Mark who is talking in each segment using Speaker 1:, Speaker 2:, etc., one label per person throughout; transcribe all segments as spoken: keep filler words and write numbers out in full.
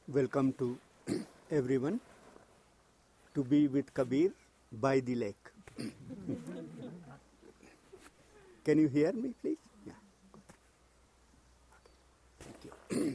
Speaker 1: Welcome to everyone to be with Kabir by the lake. Can you hear me, please? Yeah. Okay. Thank you.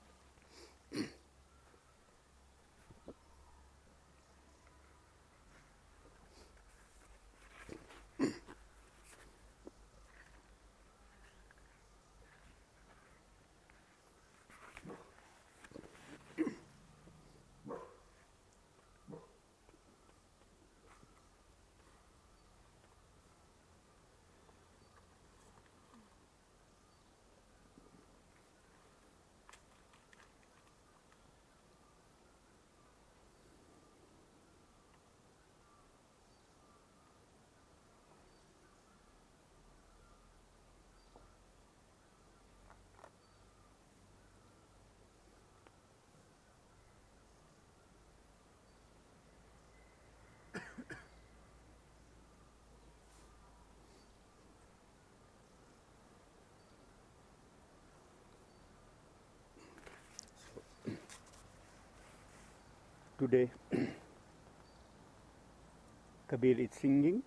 Speaker 1: Today, Kabir is singing,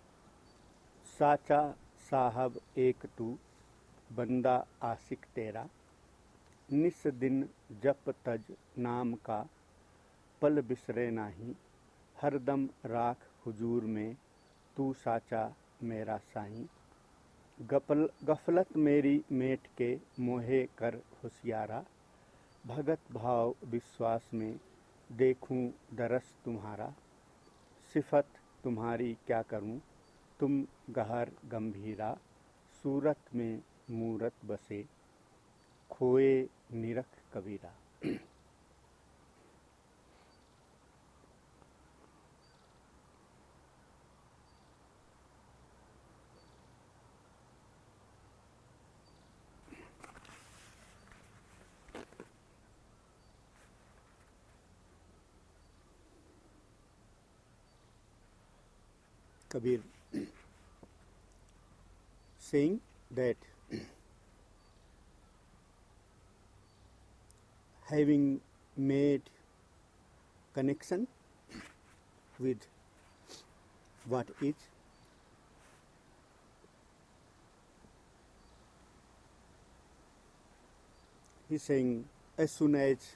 Speaker 1: साचा साहब एक तू बंदा आशिक तेरा, निस दिन जप तज नाम का पल बिसरे नाही, हरदम राख हुजूर में तू साचा मेरा साईं, गफल गफलत मेरी मेट के मोहे कर होशियारा, भगत भाव विश्वास में देखूं दरस तुम्हारा, सिफत तुम्हारी क्या करूं तुम गहर गंभीरा, सूरत में मूरत बसे खोए निरख कबीरा. Kabir saying that having made connection with what is, he's saying as soon as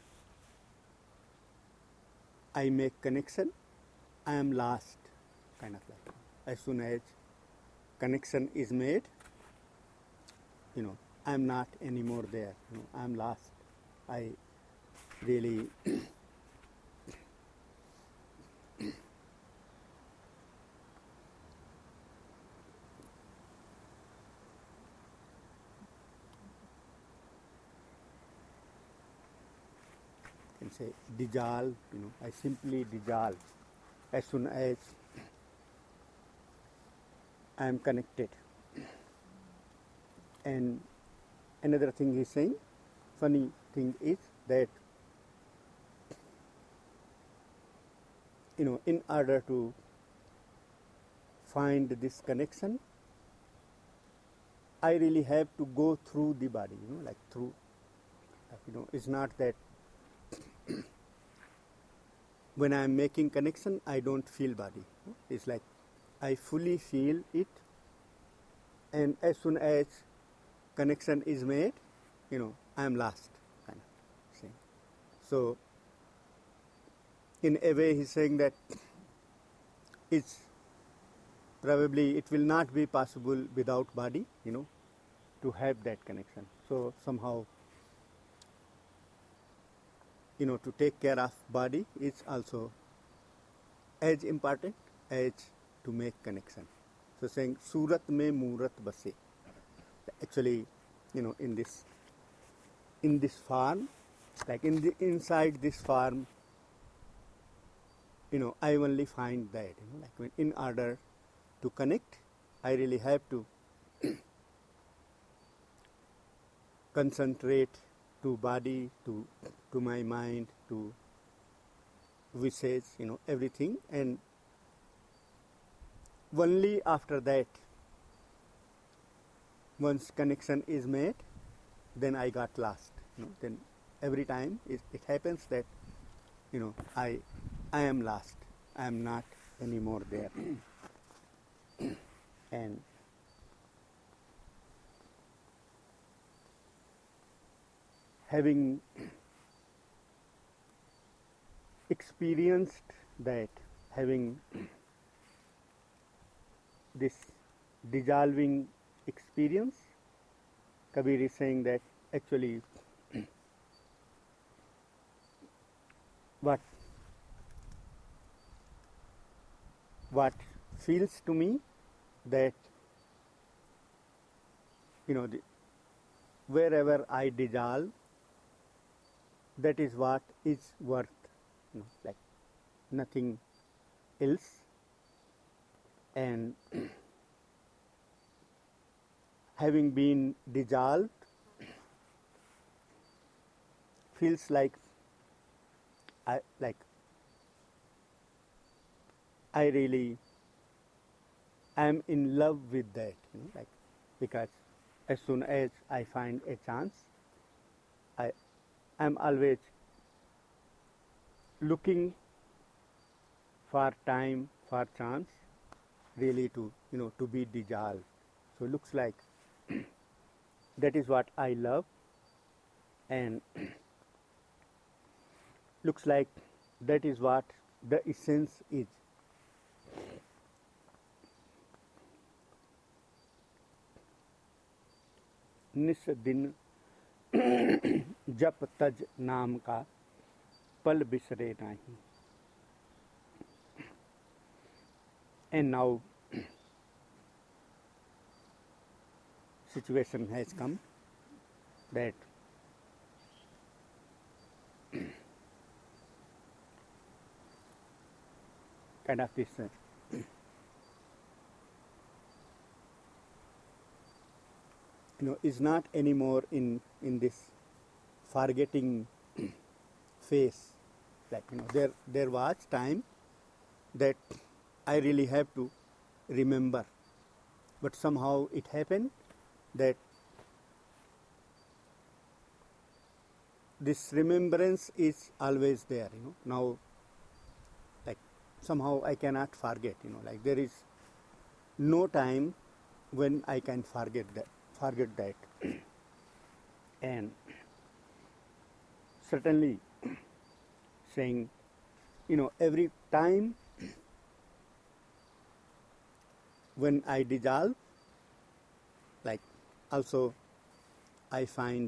Speaker 1: I make connection, I am lost, kind of like. As soon as connection is made, you know, I am not anymore there. You know, I am lost. I really can say dissolve. You know, I simply dissolve as soon as I am connected. And another thing he's saying, funny thing is that, you know, in order to find this connection, I really have to go through the body, you know, like through, you know, it's not that when I am making connection, I don't feel body. It's like I fully feel it, and as soon as connection is made, you know, I am lost, kind of saying. So, in a way, he's saying that it's probably it will not be possible without body, you know, to have that connection. So somehow, you know, to take care of body is also as important as to make connection. So saying Surat mein Murat base. Actually, you know, in this in this farm, like in the inside this farm, you know, I only find that, you know, like when in order to connect, I really have to concentrate to body, to to my mind, to wishes, you know, everything, and only after that, once connection is made, then I got lost. You know, then every time it, it happens that, you know, I, I am lost. I am not anymore there. And having experienced that, having this dissolving experience, Kabir is saying that actually what what feels to me that, you know, the, wherever I dissolve, that is what is worth, you know, like nothing else. And having been dissolved feels like I like I really am in love with that, you know, like, because as soon as I find a chance, I am always looking for time, for chance, really to, you know, to be dissolved. So looks like that is what I love, and looks like that is what the essence is. निस दिन जप तज नाम का पल बिसरे नहीं. And now situation has come that kind of this uh, you know, is not anymore in in this forgetting phase. Like, you know, there there was time that I really have to remember, but somehow it happened that this remembrance is always there, you know. Now, like, somehow I cannot forget, you know, like there is no time when I can forget that, forget that. And certainly saying, you know, every time when I dissolve, like, also I find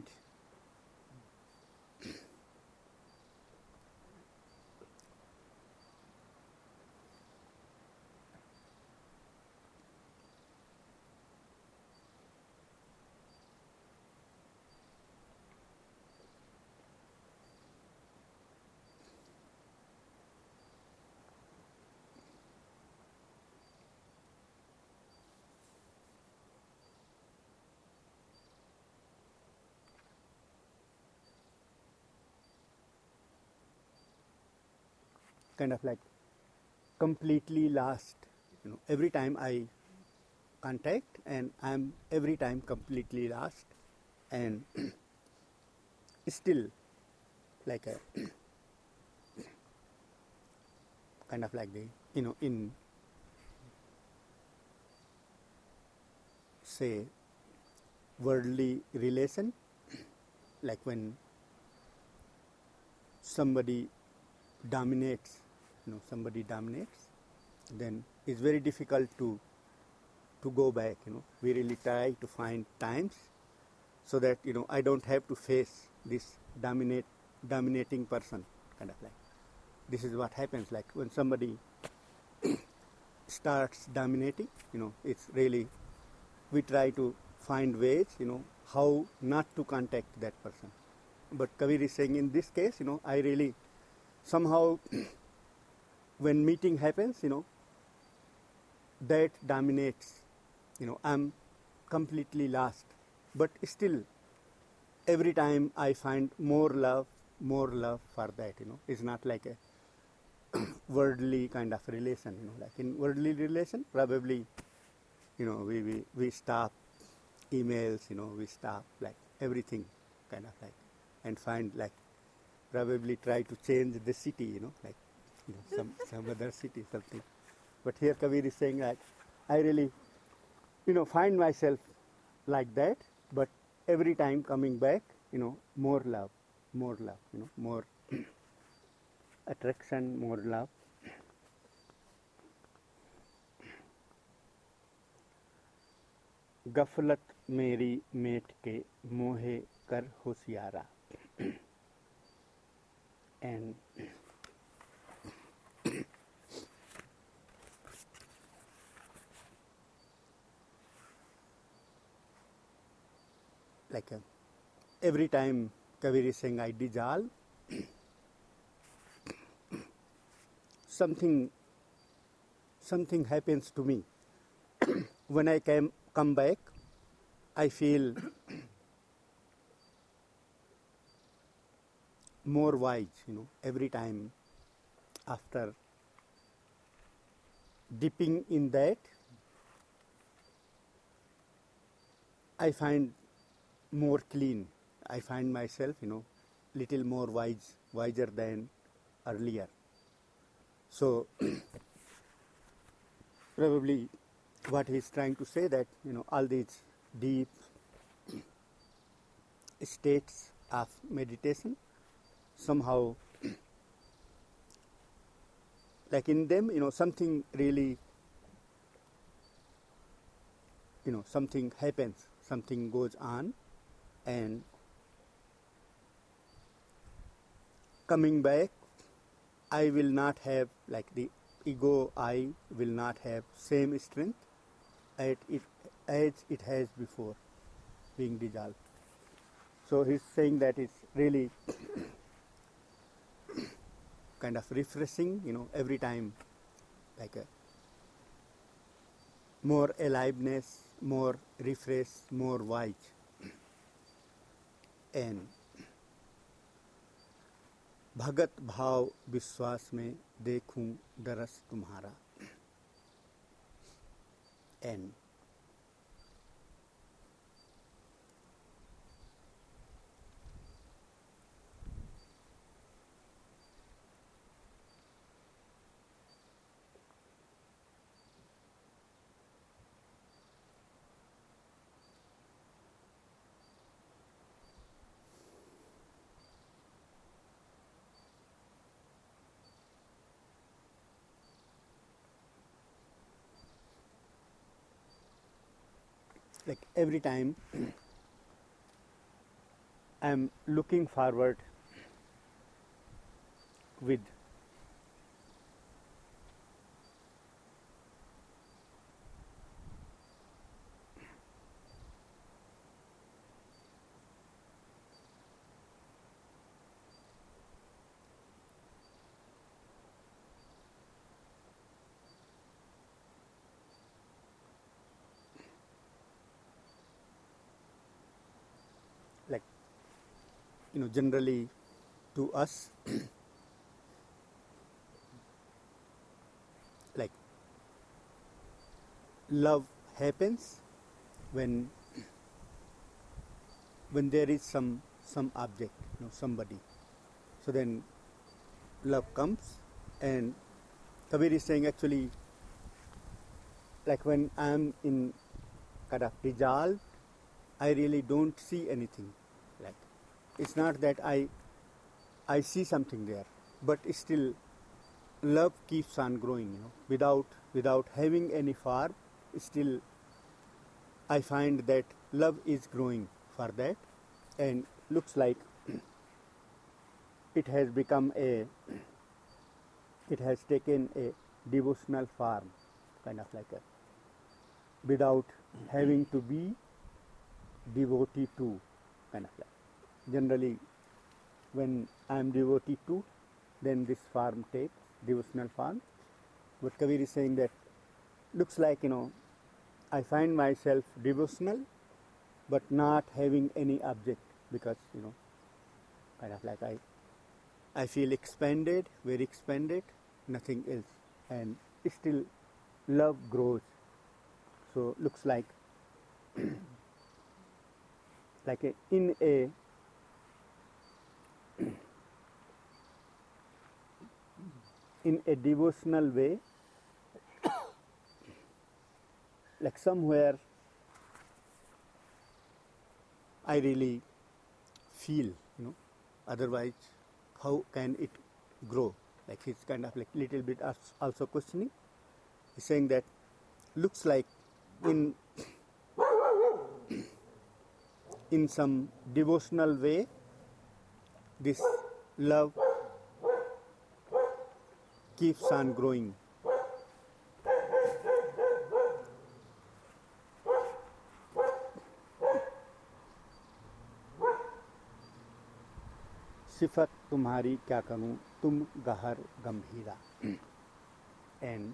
Speaker 1: kind of like completely lost, you know, every time I contact, and I'm every time completely lost, and still like a kind of like the, you know, in say worldly relation, like when somebody dominates, you know, somebody dominates, then it's very difficult to to go back, you know. We really try to find times so that, you know, I don't have to face this dominate dominating person, kind of like. This is what happens, like when somebody starts dominating, you know, it's really, we try to find ways, you know, how not to contact that person. But Kabir is saying in this case, you know, I really somehow when meeting happens, you know, that dominates, you know, I'm completely lost, but still every time I find more love, more love for that, you know. It's not like a worldly kind of relation, you know, like in worldly relation, probably, you know, we, we, we stop emails, you know, we stop like everything, kind of like, and find like probably try to change the city, you know, like you know, some, some other city, something. But here Kabir is saying that I really, you know, find myself like that, but every time coming back, you know, more love, more love, you know, more attraction, more love. गफलत मेरी met के मोहे कर होशियारा. And like uh, every time Kabir is saying I dissolve, something something happens to me. When I came, come back, I feel more wise, you know, every time after dipping in that, I find more clean. I find myself, you know, little more wise, wiser than earlier. So probably what he's trying to say that, you know, all these deep states of meditation, somehow like in them, you know, something really, you know, something happens, something goes on, and coming back, I will not have, like the ego I will not have same strength as it, as it has before being dissolved. So he's saying that it's really kind of refreshing, you know, every time, like a more aliveness, more refresh, more wise. And भगत भाव विश्वास में देखूं दरस तुम्हारा. And like every time I'm looking forward with like, you know, generally to us, like love happens when when there is some some object, you know, somebody. So then love comes, and Kabir is saying actually, like when I'm in kind of dissolved, I really don't see anything. Like it's not that I I see something there, but still love keeps on growing, you know, without without having any form. Still I find that love is growing for that, and looks like it has become a it has taken a devotional form, kind of like a, without having to be devotee to, kind of like. Generally, when I am devotee to, then this form takes devotional form. But Kabir is saying that looks like, you know, I find myself devotional, but not having any object, because, you know, kind of like I I feel expanded, very expanded, nothing else, and still love grows. So looks like like a, in a in a devotional way, like somewhere I really feel, you know, otherwise how can it grow? Like he's kind of like little bit also questioning. He's saying that looks like in in some devotional way this love keeps on growing. सिफत तुम्हारी क्या करूं तुम गहर गंभीरा. And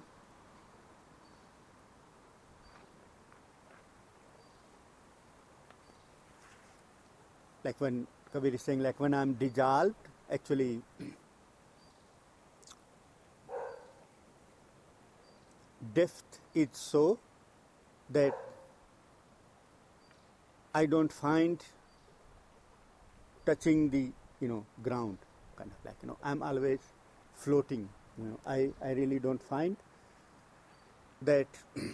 Speaker 1: like when Kabir is saying, like when I'm dissolved, actually depth is so that I don't find touching the, you know, ground, kind of like, you know, I'm always floating, you know, I, I really don't find that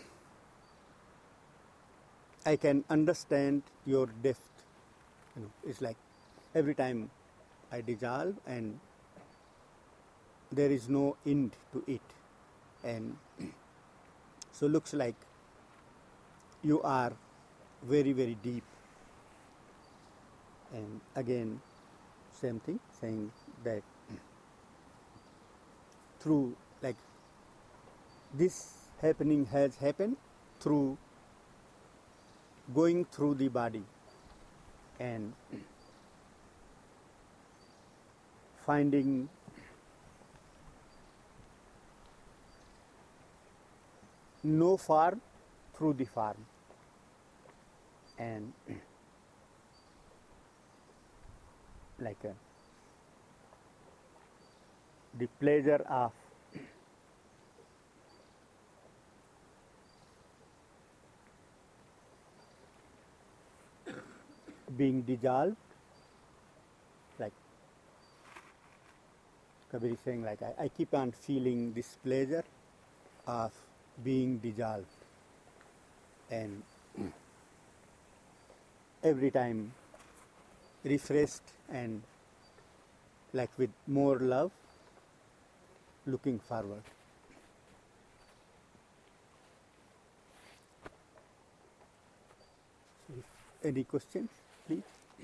Speaker 1: I can understand your depth, you know, it's like every time I dissolve and there is no end to it, and so looks like you are very very deep. And again same thing, saying that through, like this happening has happened through going through the body and finding no form through the form, and like a, the pleasure of being dissolved, like Kabir is saying, like I, I keep on feeling this pleasure of being dissolved, and every time refreshed and like with more love looking forward. So if any questions, please.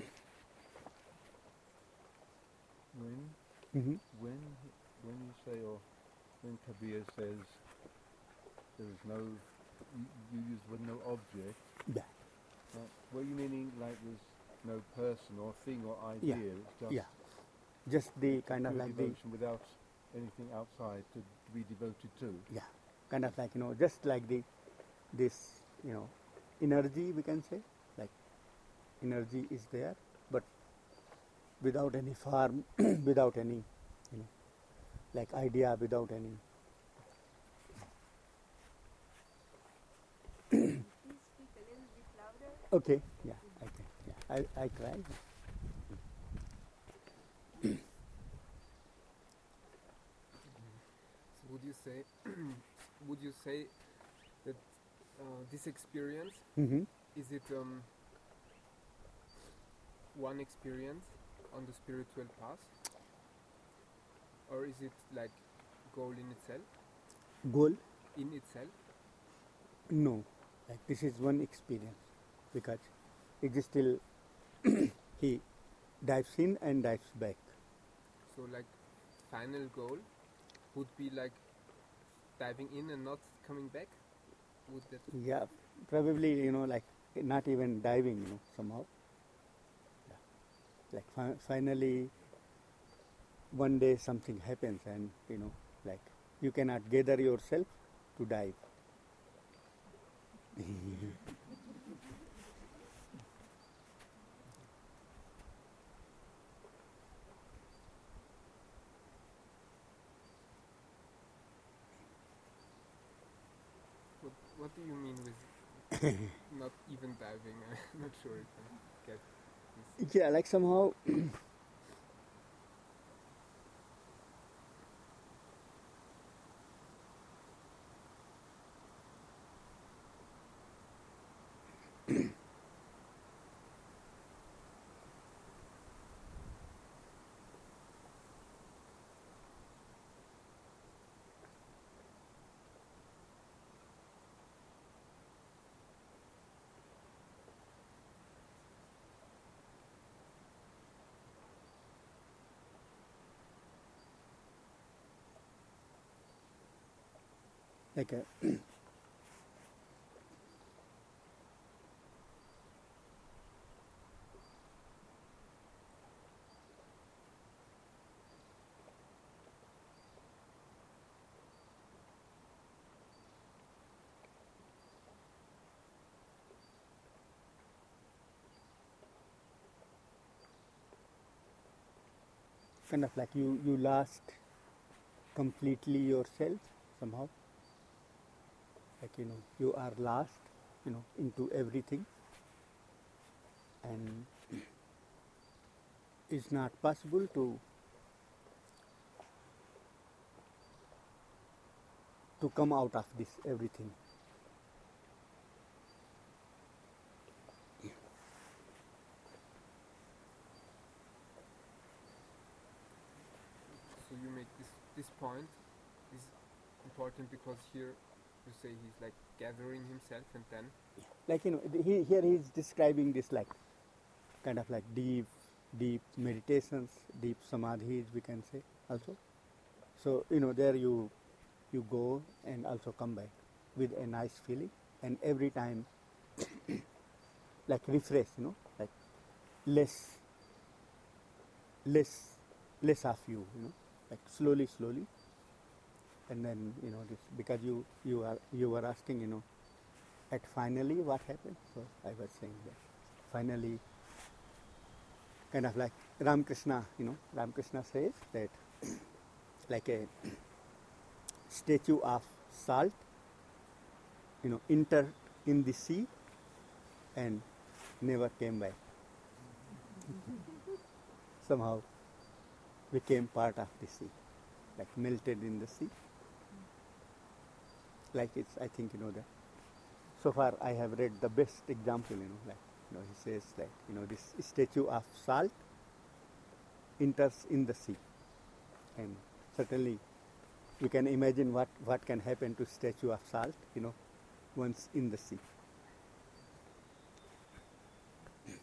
Speaker 2: When
Speaker 1: Mm-hmm.
Speaker 2: when when you say, or when Kabir says there is no, you, you use with no object,
Speaker 1: Yeah.
Speaker 2: uh, were you meaning like there's no person or thing or idea?
Speaker 1: Yeah.
Speaker 2: It's just
Speaker 1: Yeah. Just the kind of
Speaker 2: pure
Speaker 1: like the,
Speaker 2: devotion without anything outside to be devoted to.
Speaker 1: yeah, kind of like, you know, just like the, this, you know, energy we can say, like energy is there, but without any form, without any, you know, like idea, without any.
Speaker 3: Please speak a little bit louder.
Speaker 1: Okay, yeah, I can, yeah, I, I try.
Speaker 4: So would you say, would you say that uh, this experience,
Speaker 1: Mm-hmm.
Speaker 4: is it um, one experience on the spiritual path, or is it like goal in itself?
Speaker 1: Goal?
Speaker 4: In itself?
Speaker 1: No, like this is one experience, because it is still he dives in and dives back.
Speaker 4: So like final goal would be like diving in and not coming back? Would that?
Speaker 1: Yeah, probably, you know, like not even diving, you know, somehow. Yeah. Like fi- finally, one day something happens, and you know, like you cannot gather yourself to dive.
Speaker 4: What, what do you mean with not even diving? I'm not sure if I get this.
Speaker 1: Yeah, like somehow like a kind of like you, you lost completely yourself somehow. Like, you know, you are lost, you know, into everything, and it's not possible to to come out of this everything.
Speaker 4: So you make this this point is important because here you say he's like gathering himself, and then
Speaker 1: Like, you know, the- he, here he's describing this like kind of like deep, deep meditations, deep samadhis, we can say also. So, you know, there you you go and also come back with a nice feeling, and every time like refresh, you know, like less, less, less of you, you know, like slowly, slowly, and then you know this because you you are you were asking, you know, at finally what happened. So I was saying that finally, kind of like Ramakrishna, you know, Ramakrishna says that like a statue of salt, you know, entered in the sea and never came back. Somehow became part of the sea, like melted in the sea. Like it's, I think, you know, that so far I have read the best example, you know, like, you know, he says like, you know, this statue of salt enters in the sea. And certainly you can imagine what, what can happen to statue of salt, you know, once in the sea.
Speaker 3: Can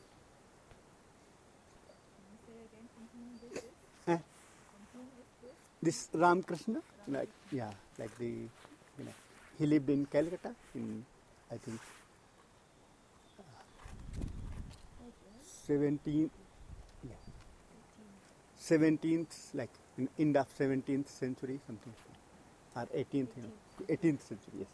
Speaker 3: you say again something with this?
Speaker 1: Eh?
Speaker 3: Something with this?
Speaker 1: This Ramakrishna, like, yeah, like the, you know, he lived in Calcutta in, I think, seventeenth, yeah, seventeenth, like in end of seventeenth century, something, or eighteenth, you know, eighteenth century, yes.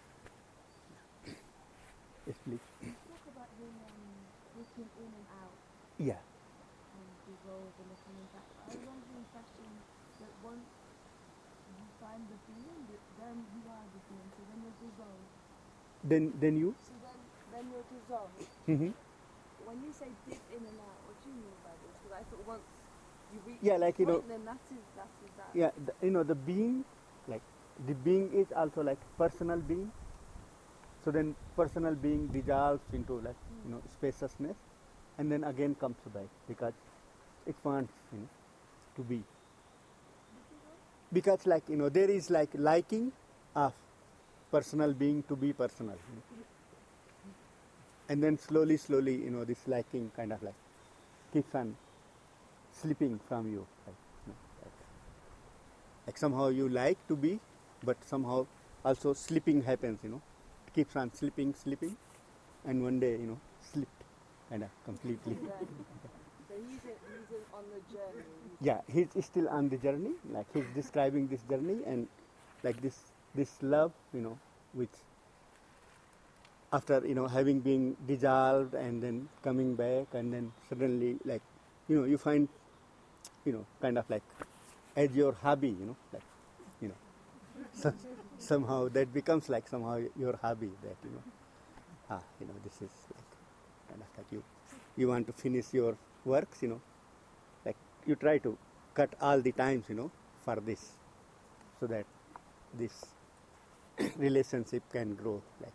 Speaker 1: Yes, please.
Speaker 3: You talk about him um, looking in and out
Speaker 1: Yeah.
Speaker 3: and dissolve and the coming back. I was under the impression that once you find the being, that then you are the being. So then you're dissolved.
Speaker 1: Then, then you.
Speaker 3: So then, then you're dissolved.
Speaker 1: Mm-hmm.
Speaker 3: When you say dip in and out, what do you mean by this? Because I thought once you reach
Speaker 1: Yeah,
Speaker 3: this
Speaker 1: like, you know-
Speaker 3: point, then that is that is that.
Speaker 1: Yeah, the, you know, the being, like the being is also like personal being. So then personal being dissolves into like, you know, spaciousness, and then again comes back because it wants, you know, to be. Because like, you know, there is like liking of personal being to be personal. You know. And then slowly, slowly, you know, this liking kind of like keeps on slipping from you. Like, you know, like, like somehow you like to be, but somehow also slipping happens, you know. It keeps on slipping, slipping, and one day, you know, slipped kind of completely.
Speaker 3: So he's, a, he's a, on the journey.
Speaker 1: Yeah, he's still on the journey. Like he's describing this journey and like this this love, you know, which after, you know, having been dissolved and then coming back and then suddenly like, you know, you find, you know, kind of like as your hobby, you know, like, you know, so, somehow that becomes like somehow your hobby that, you know, ah, you know, this is like kind of like you, you want to finish your works, you know, like you try to cut all the times, you know, for this, so that this relationship can grow. Like,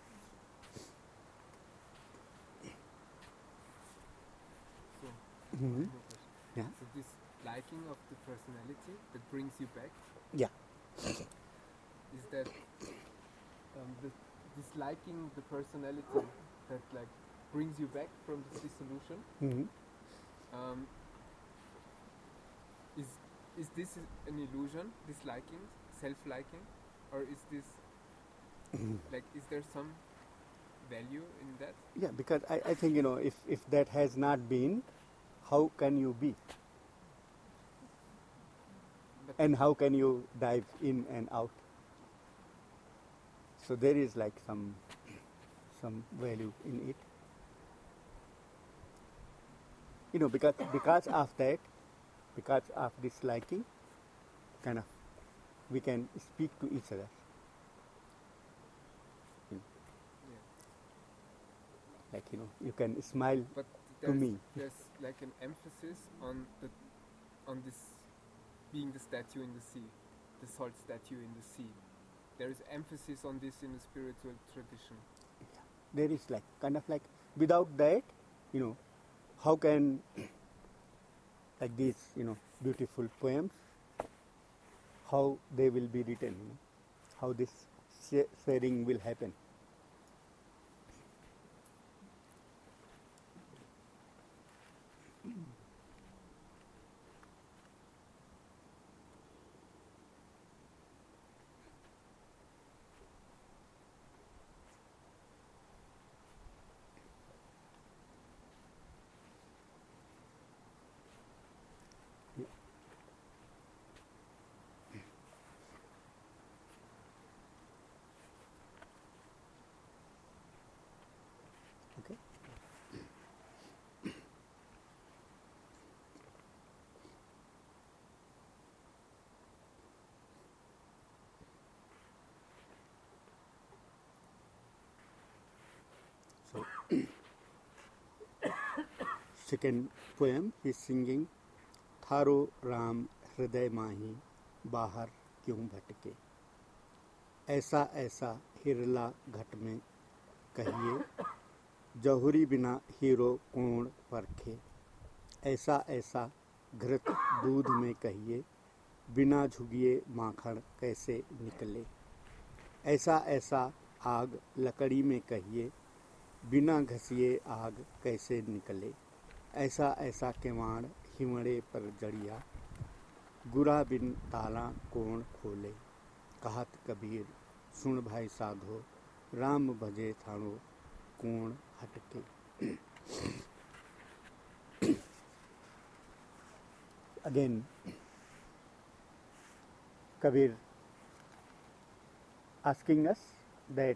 Speaker 4: so.
Speaker 1: Mhm.
Speaker 4: no question.
Speaker 1: Yeah.
Speaker 4: So this liking of the personality that brings you back,
Speaker 1: yeah,
Speaker 4: is that um, the, this liking the personality that like brings you back from this dissolution?
Speaker 1: hmm
Speaker 4: Um, is is this an illusion? This liking, self-liking, or is this Like, is there some value in that?
Speaker 1: Yeah, because I, I think, you know, if, if that has not been, how can you be?
Speaker 4: But
Speaker 1: And how can you dive in and out? So there is like some some value in it. You know, because because of that, because of this liking, kind of, we can speak to each other. You know,
Speaker 4: yeah.
Speaker 1: like, you know, you can smile
Speaker 4: But
Speaker 1: to
Speaker 4: there's,
Speaker 1: me.
Speaker 4: there's like an emphasis on the on this being the statue in the sea, the salt statue in the sea. There is emphasis on this in the spiritual tradition.
Speaker 1: There is like kind of like without that, you know, how can like these, you know, beautiful poems, how they will be written, you know, how this sha- sharing will happen. Yeah. Okay. So second poem is singing थारो राम हृदय माही बाहर क्यों भटके, ऐसा ऐसा हिरला घट में कहिए, जहुरी बिना हीरो कोण परखे, ऐसा ऐसा घृत दूध में कहिए, बिना झुगिए माखन कैसे निकले, ऐसा ऐसा आग लकड़ी में कहिए, बिना घसिए आग कैसे निकले, ऐसा ऐसा केवाड़ हिमड़े पर जड़िया, गुरा बिन ताला कोण खोले, कहत कबीर सुन भाई साधो, राम भजे थाणो कोण हटके. Again, Kabir asking us that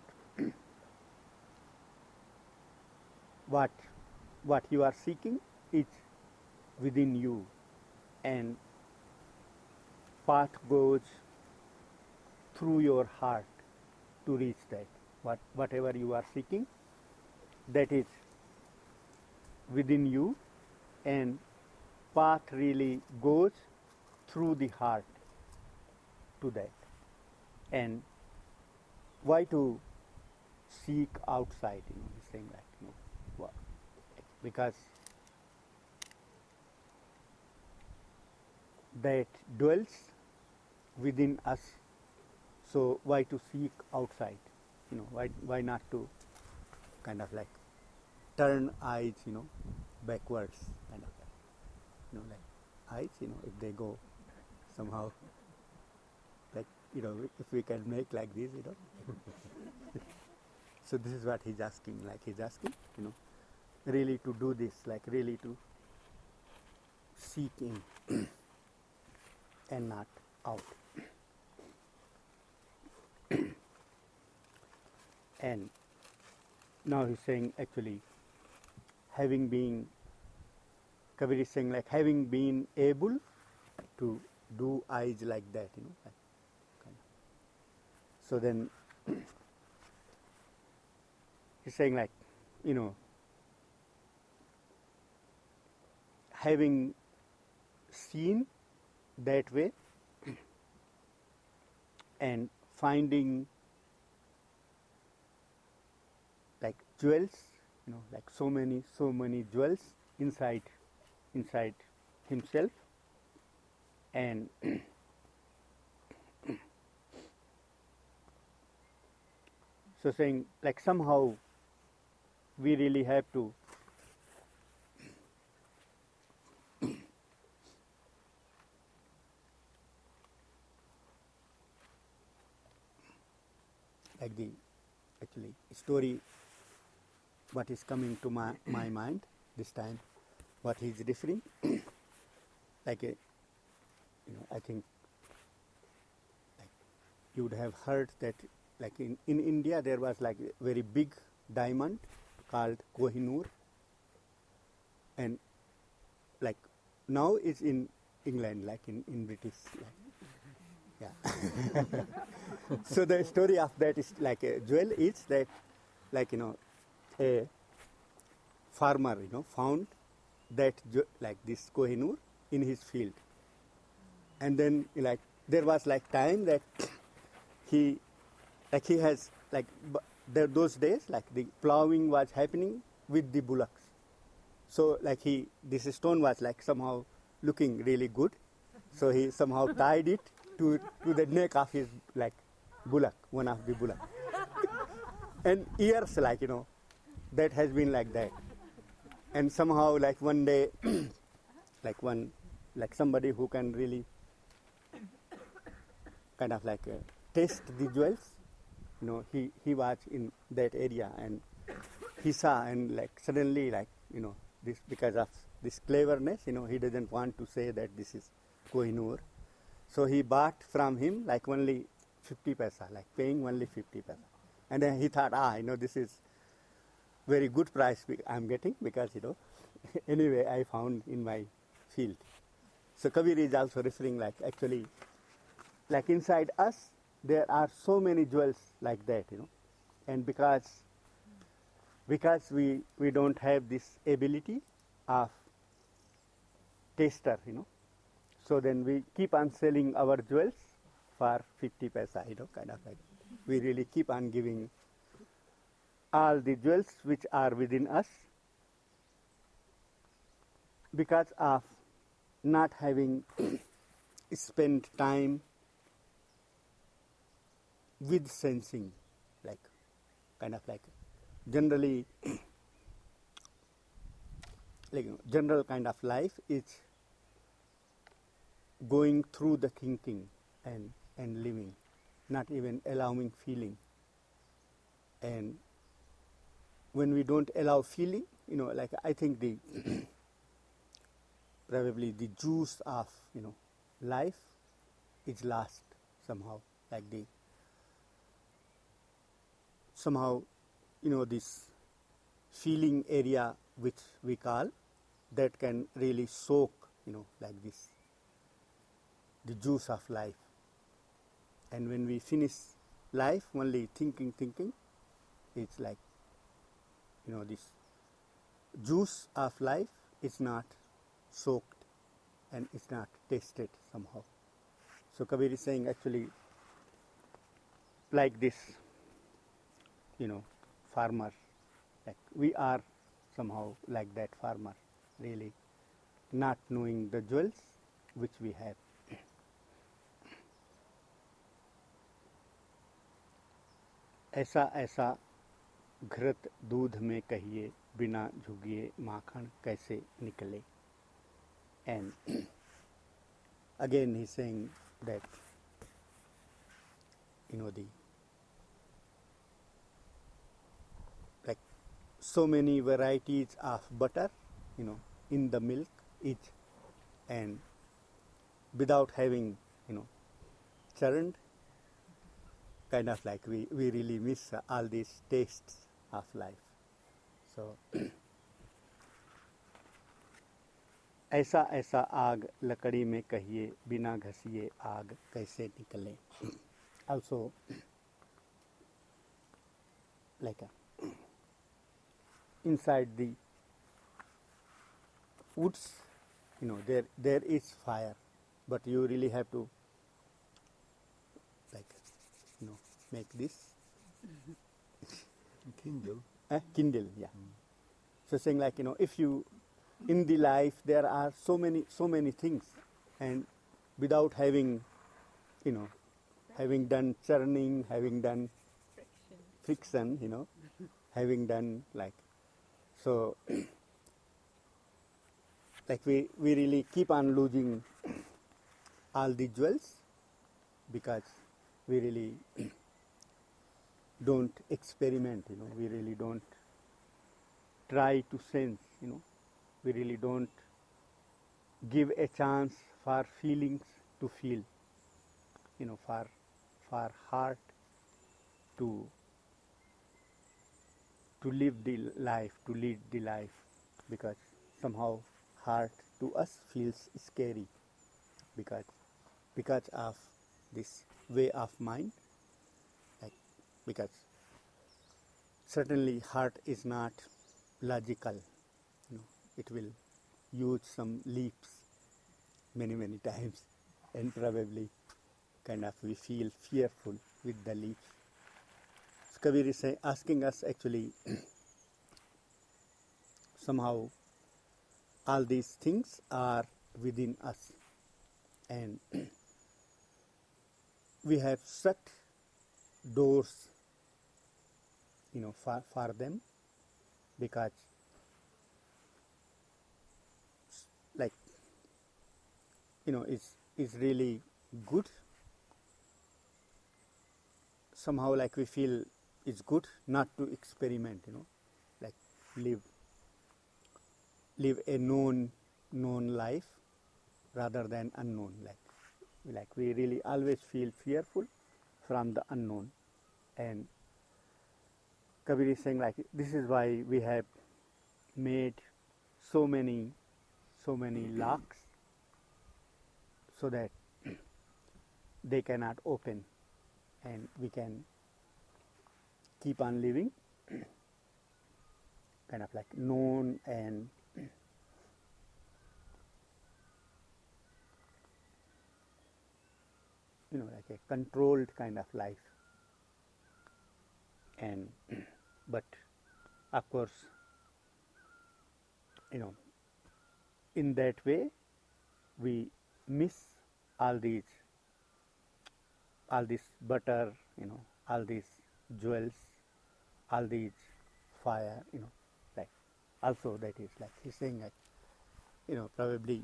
Speaker 1: what what you are seeking is within you, and path goes through your heart to reach that. What whatever you are seeking, that is within you, and path really goes through the heart to that. And why to seek outside? You know, he's saying that. You know, wha- because that dwells within us. So why to seek outside? You know, why why not to kind of like turn eyes, you know, backwards, kind of like, you know, like eyes, you know, if they go somehow, like, you know, if we can make like this, you know. So this is what he's asking, like he's asking, you know, really to do this, like really to seek in and not out. And now he's saying actually having been, Kabir is saying like having been able to do eyes like that, you know. Like, kind of. So then he's saying like, you know, having seen that way and finding like jewels, you know, like so many, so many jewels inside, inside himself, and so saying like somehow we really have to like the actually story what is coming to my, my mind this time, what he is referring. Like a, you know, I think like you would have heard that like in, in India there was like a very big diamond called Kohinoor, and like now it's in England, like in, in British, like, yeah. So the story of that is like a jewel is that like, you know, a farmer, you know, found that ju- like this Kohinoor in his field. And then like there was like time that he like he has like b- there those days like the plowing was happening with the bullocks. So like he this stone was like somehow looking really good. So he somehow tied it to to the neck of his like bullock, one of the bullock. And years like, you know, that has been like that. And somehow like one day like one like somebody who can really kind of like uh, test the jewels, you know, he, he was in that area and he saw and like suddenly like, you know, this because of this cleverness, you know, he doesn't want to say that this is Kohinoor. So he bought from him like only fifty paisa, like paying only fifty paisa. And then he thought, ah, you know, this is very good price I'm getting because, you know, anyway I found in my field. So Kabir is also referring like actually like inside us there are so many jewels like that, you know, and because because we we don't have this ability of taster, you know, so then we keep on selling our jewels for fifty paisa, you know, kind of like we really keep on giving all the jewels which are within us because of not having spent time with sensing, like kind of like generally like, you know, general kind of life is going through the thinking and and living, not even allowing feeling. And when we don't allow feeling, you know, like I think the probably the juice of, you know, life is lost somehow, like the somehow, you know, this feeling area which we call that can really soak, you know, like this the juice of life. And when we finish life only thinking thinking, it's like, you know, this juice of life is not soaked and it's not tasted somehow. So Kabir is saying actually like this, you know, farmer, like we are somehow like that farmer, really not knowing the jewels which we have. ऐसा ऐसा घृत दूध में कहिए बिना झुगिए माखन कैसे निकले. And again he's saying that, you know, the like so many varieties of butter, you know, in the milk each, and without having, you know, churned, kind of like we, we really miss uh, all these tastes of life. So ऐसा ऐसा आग लकड़ी में कहिए बिना घसिए आग कैसे निकले. Also like a, inside the woods, you know, there there is fire, but you really have to like, you know, make this
Speaker 2: Kindle.
Speaker 1: eh, kindle, yeah. Mm. So saying like, you know, if you in the life there are so many so many things, and without having, you know, having done churning, having done
Speaker 3: Friction.
Speaker 1: friction, you know, having done like, so like we, we really keep on losing all the jewels because we really don't experiment, you know, we really don't try to sense, you know, we really don't give a chance for feelings to feel, you know, for for heart to to live the life, to lead the life, because somehow heart to us feels scary because because of this way of mind, like because certainly heart is not logical, you know, it will use some leaps many many times and probably kind of we feel fearful with the leaps. So Kabir is say, asking us actually somehow all these things are within us and we have shut doors, you know, for, for them because like, you know, it's, it's really good. Somehow like we feel it's good not to experiment, you know, like live live a known known life rather than unknown. Like like we really always feel fearful from the unknown. And Kabir is saying like this is why we have made so many so many locks so that they cannot open and we can keep on living kind of like known and you know like a controlled kind of life. And but of course, you know, in that way we miss all these all this butter, you know, all these jewels, all these fire, you know, like also that is like he's saying like, you know, probably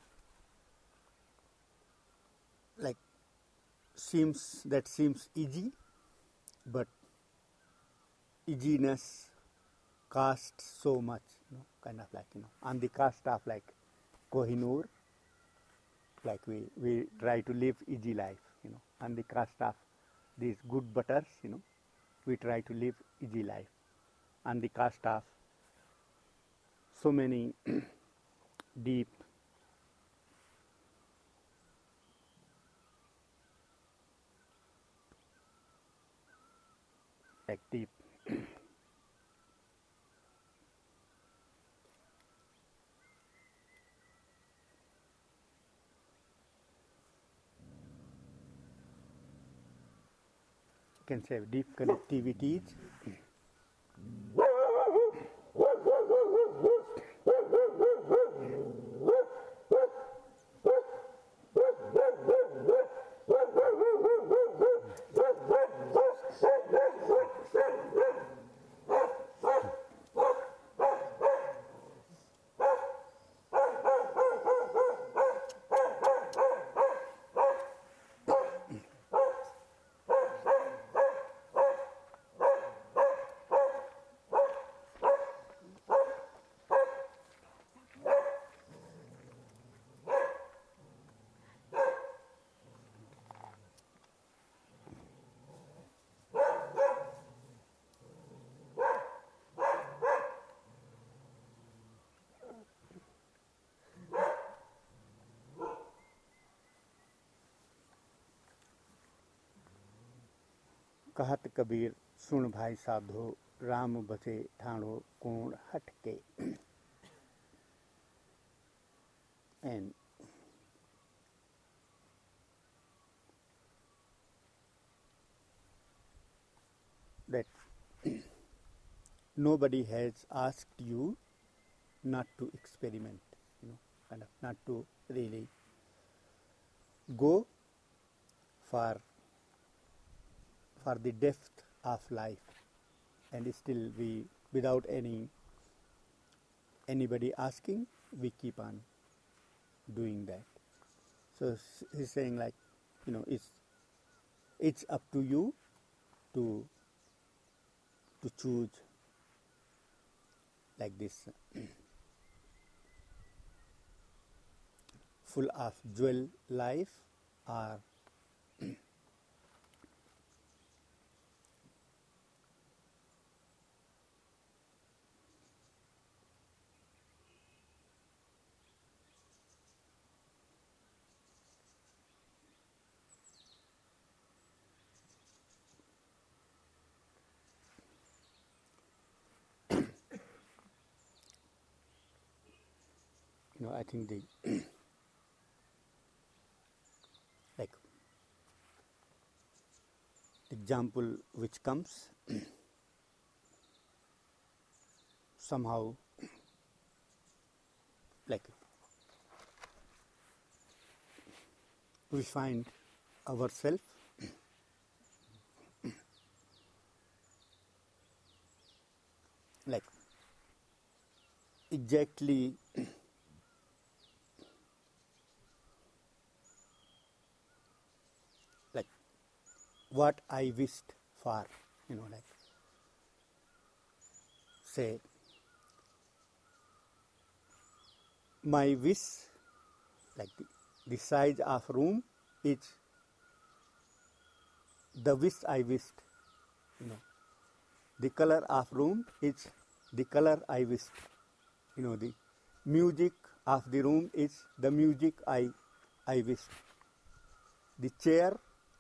Speaker 1: like seems that seems easy, but easiness costs so much, you know, kind of like, you know, on the cost of like Kohinoor, like we, we try to live easy life, you know, on the cost of these good butters, you know, we try to live easy life, on the cost of so many deep like deep can say deep connectivities. कहत कबीर सुन भाई साधो राम बसे ठाणो कोण हटके. And that nobody has asked you not to experiment, you know, kind of not to really go for for the depth of life, and still we, without any anybody asking, we keep on doing that. So he's saying like, you know, it's it's up to you to to choose like this full of jewel life or you know, I think the like example which comes somehow like we find ourselves like exactly like what I wished for, you know, like say my wish, like the, the size of room is the wish I wished, you know, the color of room is the color I wished, you know, the music of the room is the music I I wished, the chair,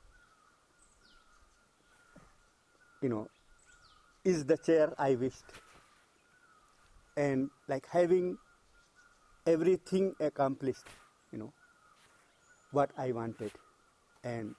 Speaker 1: you know, is the chair I wished, and like having everything accomplished, you know, what I wanted, and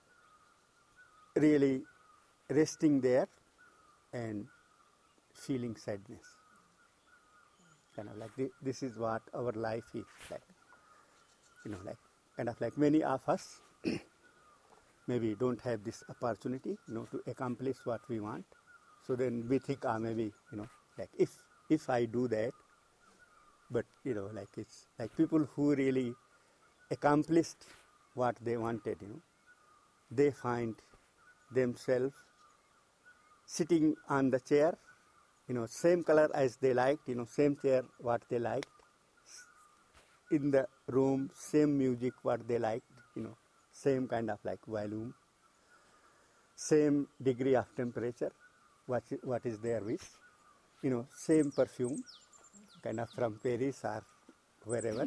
Speaker 1: really resting there and feeling sadness. Kind of like the, this is what our life is like, you know, like kind of like many of us maybe don't have this opportunity, you know, to accomplish what we want. So then we think, ah, maybe, you know, like if if I do that, but you know, like it's like people who really accomplished what they wanted, you know, they find themselves sitting on the chair, you know, same color as they liked, you know, same chair what they liked, in the room, same music what they liked, you know, same kind of like volume, same degree of temperature, what what is their wish, you know, same perfume, kind of from Paris or wherever,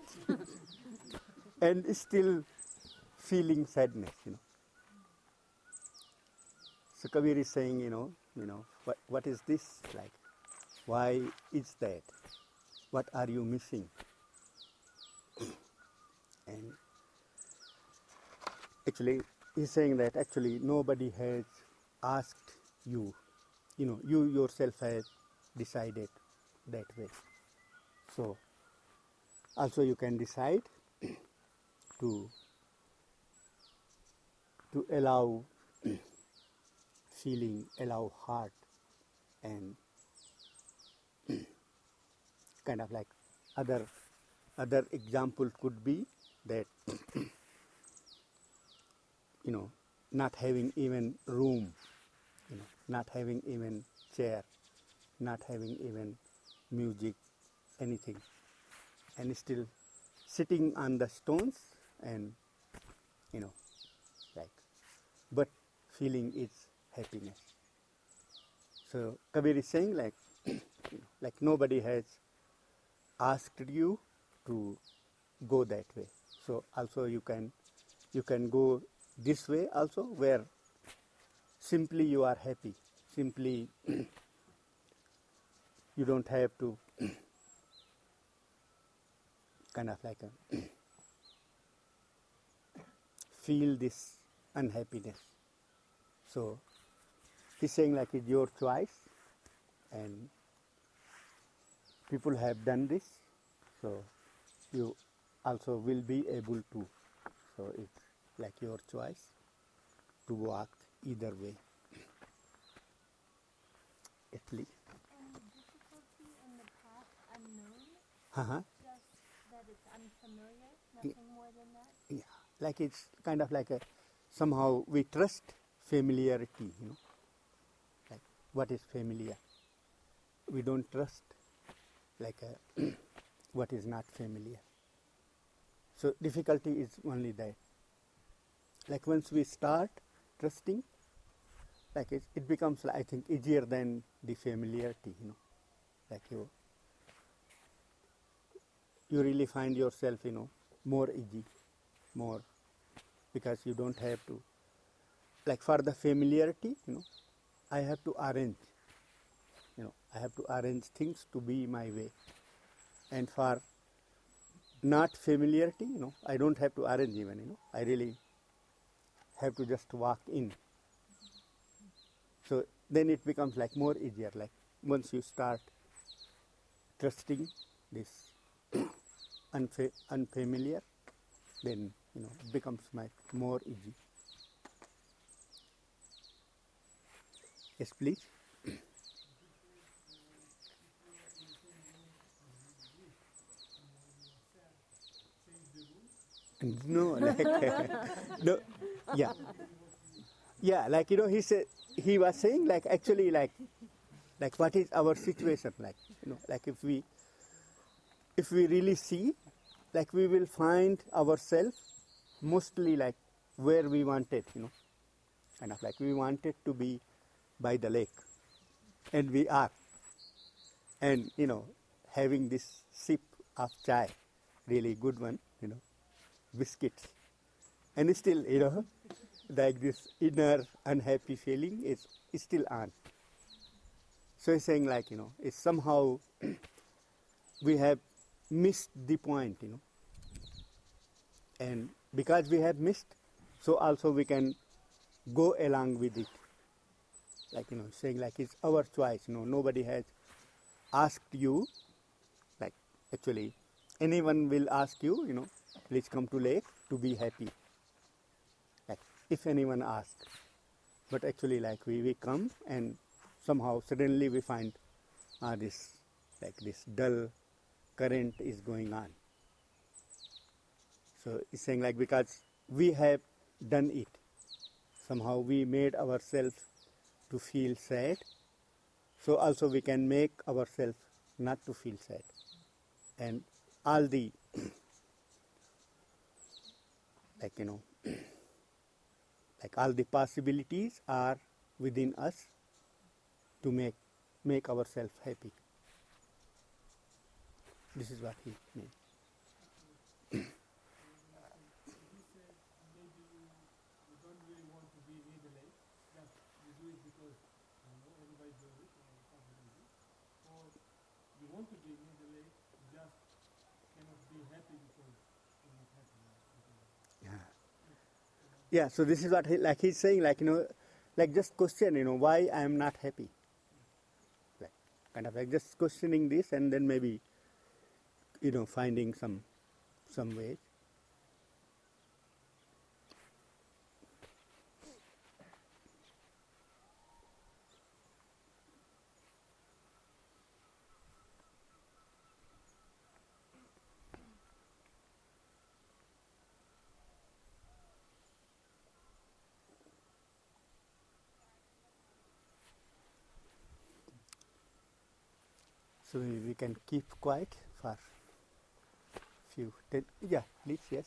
Speaker 1: and still feeling sadness, you know. So Kabir is saying, you know, you know, what what is this like? Why is that? What are you missing? And actually, he's saying that actually nobody has asked you, you know, you yourself have decided that way. So also you can decide to to allow feeling, allow heart, and kind of like other other example could be that you know, not having even room, you know, not having even chair, not having even music, anything, and still sitting on the stones and, you know, like, but feeling its happiness. So Kabir is saying like, you know, like nobody has asked you to go that way. So also you can you can go this way also, where simply you are happy, simply you don't have to kind of like a feel this unhappiness. So he's saying like it's your choice, and people have done this, so you also will be able to. So it's like your choice to walk either way. At least.
Speaker 3: And difficulty in the path unknown,
Speaker 1: Uh-huh.
Speaker 3: just that it's unfamiliar, nothing more than that.
Speaker 1: Yeah, like it's kind of like a somehow we trust familiarity, you know, like what is familiar. We don't trust like a what is not familiar. So difficulty is only that. Like once we start trusting, like it, it becomes, I think, easier than the familiarity, you know. Like you, you really find yourself, you know, more easy, more, because you don't have to, like for the familiarity, you know, I have to arrange, you know, I have to arrange things to be my way. And for not familiarity, you know, I don't have to arrange even, you know, I really have to just walk in. So then it becomes like more easier, like once you start trusting this unfa- unfamiliar, then, you know, it becomes much more easy. Yes, please. No, like, no, yeah, yeah, like, you know, he said, he was saying, like, actually, like, like, what is our situation, like, you know, like, if we, if we really see, like, we will find ourselves mostly, like, where we wanted, you know, kind of like, we wanted to be by the lake, and we are, and, you know, having this sip of chai, really good one, you know, biscuits, and still, you know, like this inner unhappy feeling is, is still on. So he's saying, like, you know, it's somehow we have missed the point, you know, and because we have missed, so also we can go along with it, like, you know, saying like it's our choice, you know, nobody has asked you, like, actually anyone will ask you, you know, please come to lake to be happy, like, if anyone asks. But actually, like, we, we come and somehow suddenly we find uh, this, like, this dull current is going on. So it's saying, like, because we have done it, somehow we made ourselves to feel sad, so also we can make ourselves not to feel sad. And all the, like, you know, like all the possibilities are within us to make make ourselves happy. This is what he means. Yeah. Yeah, so this is what he, like he's saying, like, you know, like just question, you know, why I am not happy. Like, kind of like just questioning this, and then maybe, you know, finding some some way. So we, we can keep quiet for few ten. Yeah, please, yes.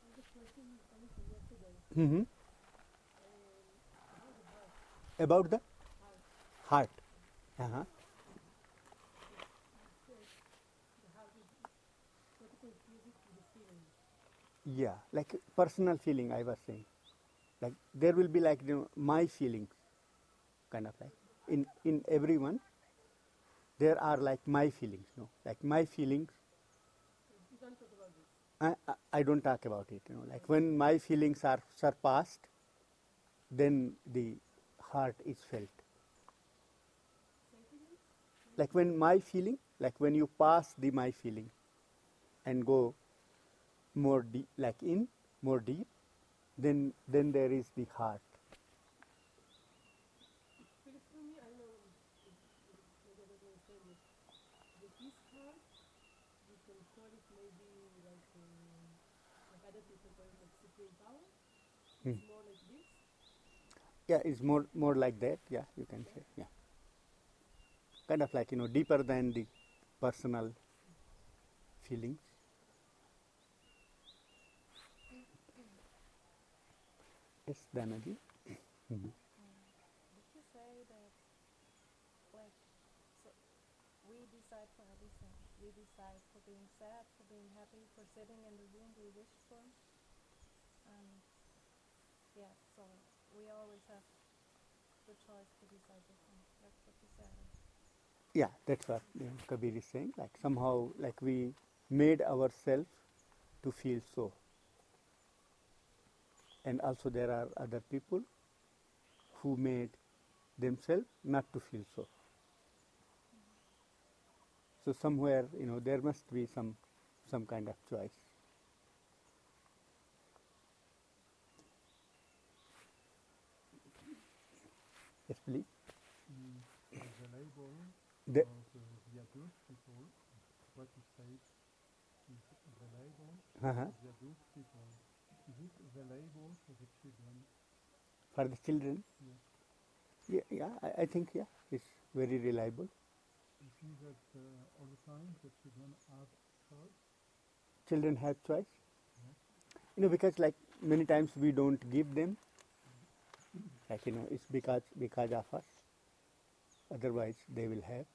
Speaker 1: Mm-hmm. About the heart. Uh-huh. Yeah, like personal feeling, I was saying. Like there will be like, you know, my feelings, kind of like in in everyone. There are like my feelings, you know, like my feelings. I, I, I don't talk about it, you know, like when my feelings are surpassed, then the heart is felt. Like when my feeling, like when you pass the my feeling and go more deep, like in, more deep, then then there is the heart. Hmm. Yeah, it's more more like that. Yeah, you can say. Yeah. kind of like, you know, deeper than the personal feelings. Yes, Danaji. Mhm.
Speaker 3: Did you say that, like, so we decide for everything? We decide for being sad, for being happy, for sitting in the room we wish for. And yeah, so we always have the choice to decide different. That's what you said.
Speaker 1: Yeah, that's what, you know, Kabir is saying. Like somehow, like we made ourselves to feel so. And also there are other people who made themselves not to feel so. So somewhere, you know, there must be some some kind of choice. Yes, please.
Speaker 2: Mm, the label
Speaker 1: The,
Speaker 2: of the Viaduct people, what you say is the label
Speaker 1: uh-huh.
Speaker 2: of Viaduct people. Is it the label for the children?
Speaker 1: For the children,
Speaker 2: Yes.
Speaker 1: yeah, yeah I, I think, yeah, it's very reliable.
Speaker 2: You think that uh, all the time the children have choice?
Speaker 1: Children have choice.
Speaker 2: Yes.
Speaker 1: You know, because like many times we don't give them, like, you know, it's because because of us. Otherwise, they will have.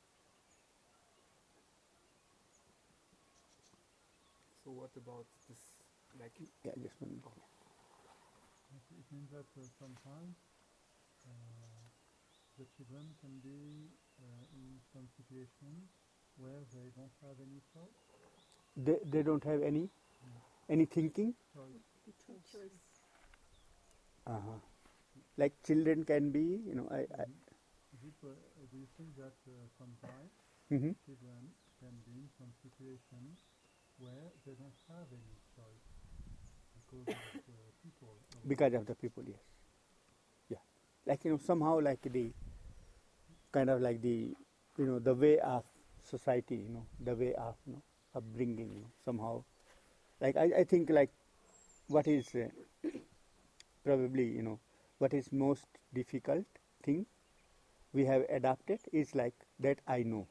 Speaker 4: So what about this, like,
Speaker 1: Yeah, just one minute.
Speaker 2: It, it means that uh, sometimes uh, the children can be uh, in some situations where they don't have any choice.
Speaker 1: They they don't have any
Speaker 2: Mm.
Speaker 1: any thinking.
Speaker 2: Choice.
Speaker 3: Choice.
Speaker 1: Uh-huh. Like children can be, you know, I. I
Speaker 2: Is it, uh, do you think that uh, sometimes
Speaker 1: mm-hmm.
Speaker 2: children can be in some situations where they don't have any choice because of the people? around
Speaker 1: Because of the people, yes. Yeah. Like, you know, somehow like the kind of like the, you know, the way of society, you know, the way of, you know, upbringing, you know, somehow. Like I, I think like what is uh, probably, you know, what is most difficult thing we have adapted is like that I know.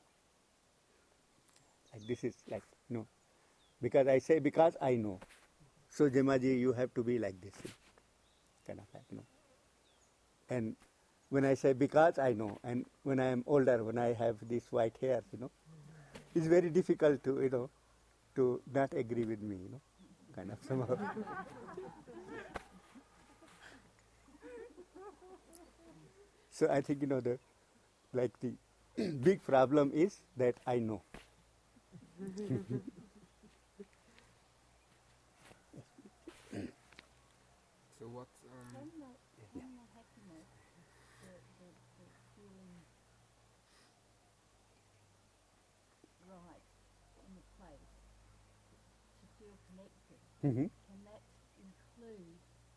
Speaker 1: Like this is like, you know, because I say because I know. So Jemaji, you have to be like this, you know, kind of like, you know. And when I say because I know, and when I am older, when I have this white hair, you know, it's very difficult to, you know, to not agree with me, you know, kind of somehow. So I think, you know, the like the big problem is that I know.
Speaker 4: so what, um,
Speaker 5: Can the, can the happiness, the, the, the feeling right in a place, to feel connected,
Speaker 1: Mm-hmm.
Speaker 5: can that include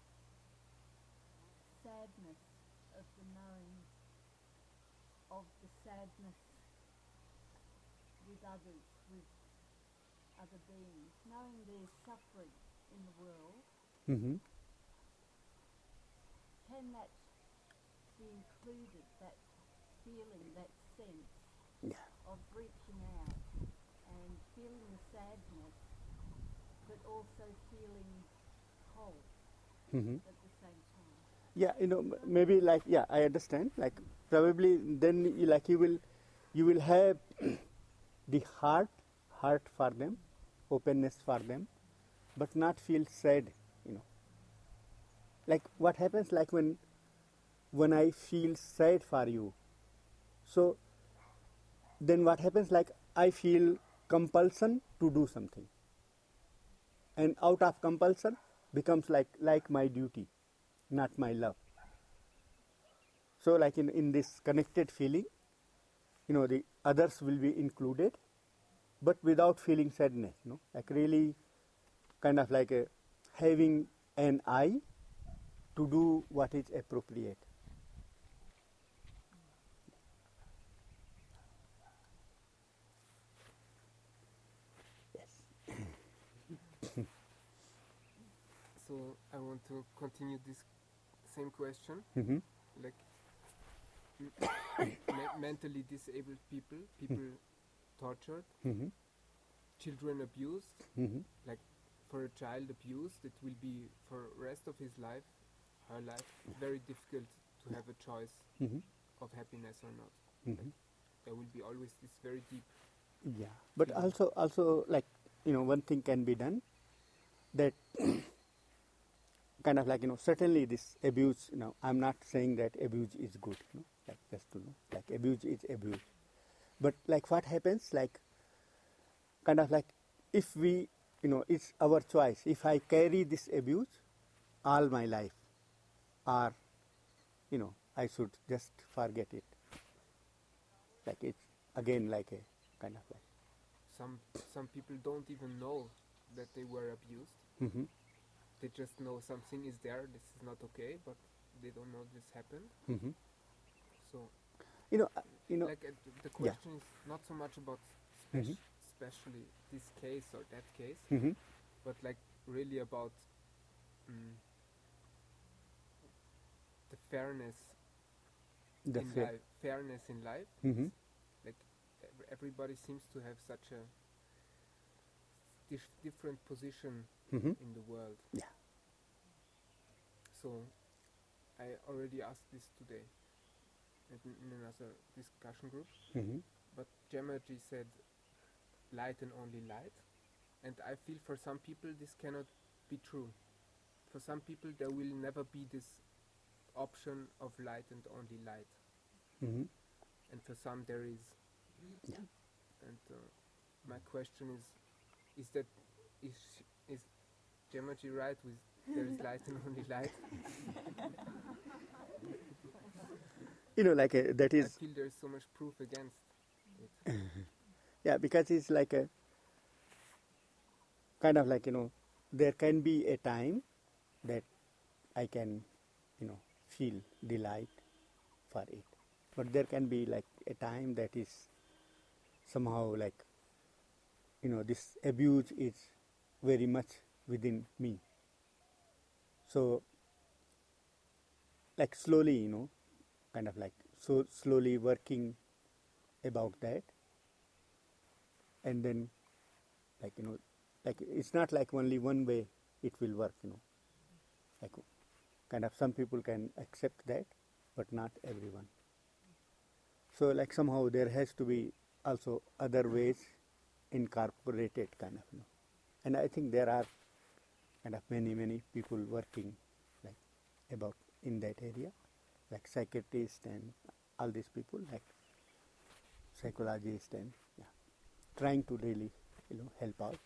Speaker 5: sadness of the knowing of the sadness with others, with other beings, knowing there's suffering in the world?
Speaker 1: Mm-hmm.
Speaker 5: Can that be included, that feeling, that sense
Speaker 1: Yeah.
Speaker 5: of reaching out and feeling the sadness, but also feeling whole
Speaker 1: Mm-hmm.
Speaker 5: at the same time?
Speaker 1: Yeah, you know, m- maybe like, yeah, I understand. Like probably then you, like you will, you will have the heart, heart for them, openness for them, but not feel sad, you know. Like what happens like when, when I feel sad for you, so then what happens like I feel compulsion to do something. And out of compulsion becomes like, like my duty, not my love. So like in, in this connected feeling, you know, the others will be included, but without feeling sadness, you know, like really kind of like a, having an eye to do what is appropriate. Yes.
Speaker 4: so I want to continue this same question.
Speaker 1: Mm-hmm.
Speaker 4: Like, me- mentally disabled people, people tortured,
Speaker 1: Mm-hmm.
Speaker 4: children abused.
Speaker 1: Mm-hmm.
Speaker 4: Like for a child abused, it will be for rest of his life, her life, very difficult to have a choice
Speaker 1: Mm-hmm.
Speaker 4: of happiness or not.
Speaker 1: Mm-hmm.
Speaker 4: There will be always this very deep.
Speaker 1: Yeah, but
Speaker 4: feeling.
Speaker 1: also, also like, you know, one thing can be done, that kind of like, you know, certainly this abuse, you know, I'm not saying that abuse is good, you know, like just to know, like abuse is abuse. But like what happens, like kind of like if we, you know, it's our choice. If I carry this abuse all my life, or, you know, I should just forget it. Like it's again like a kind of like.
Speaker 4: Some some people don't even know that they were abused.
Speaker 1: Mm-hmm.
Speaker 4: They just know something is there. This is not okay, but they don't know this happened.
Speaker 1: Mm-hmm.
Speaker 4: So,
Speaker 1: You know, uh, you know,
Speaker 4: like uh, th- the question is not so much about spec-
Speaker 1: Mhm.
Speaker 4: especially this case or that case,
Speaker 1: mm-hmm.
Speaker 4: but like really about mm, the fairness
Speaker 1: the
Speaker 4: in
Speaker 1: fair.
Speaker 4: life. Fairness in life.
Speaker 1: Mm-hmm.
Speaker 4: Like ev- everybody seems to have such a dif- different position
Speaker 1: Mm-hmm.
Speaker 4: in the world.
Speaker 1: Yeah.
Speaker 4: So I already asked this today in, in another discussion group,
Speaker 1: Mm-hmm.
Speaker 4: but Gemaji said light and only light, and I feel for some people this cannot be true. For some people there will never be this option of light and only light,
Speaker 1: Mm-hmm.
Speaker 4: and for some there is.
Speaker 1: Yeah.
Speaker 4: And uh, my question is, is that is is Gemaji right with there is light and only light?
Speaker 1: You know, like a, that
Speaker 4: I
Speaker 1: is,
Speaker 4: feel there is so much proof against it.
Speaker 1: yeah, because it's like a kind of like, you know, there can be a time that I can, you know, feel delight for it. But there can be like a time that is somehow like, you know, this abuse is very much within me. So, like slowly, you know, kind of like so slowly working about that, and then like, you know, like it's not like only one way it will work, you know, like kind of some people can accept that, but not everyone. So like somehow there has to be also other ways incorporated, kind of, you know, and I think there are kind of many many people working like about in that area, like psychiatrists and all these people, like psychologists, and yeah, trying to really, you know, help out.